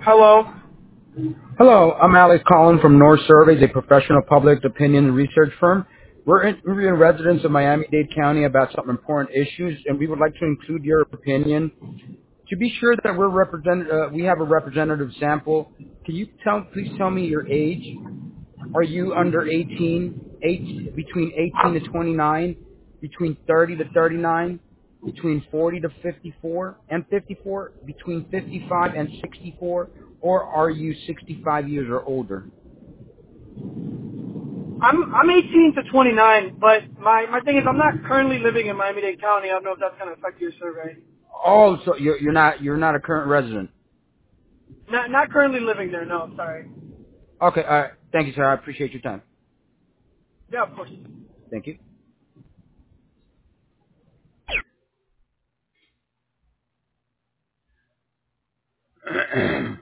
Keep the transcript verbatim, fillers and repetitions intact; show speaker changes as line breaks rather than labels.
Hello.
Hello, I'm Alex Collin from North Surveys, a professional public opinion research firm. We're interviewing residents of Miami-Dade County about some important issues, and we would like to include your opinion. To be sure that we're represent, uh, we have a representative sample, can you tell, please tell me your age? Are you under eighteen, eight, between eighteen to twenty-nine, between thirty to thirty-nine, between forty to fifty-four and fifty-four, between fifty-five and sixty-four, or are you sixty-five years or older?
I'm I'm eighteen to twenty-nine, but my my thing is I'm not currently living in Miami-Dade County. I don't know if that's going to affect your survey.
Oh, so you're, you're not you're not a current resident.
Not not currently living there. No, sorry.
Okay, all right. Thank you, sir. I appreciate your time.
Yeah, of course.
Thank you.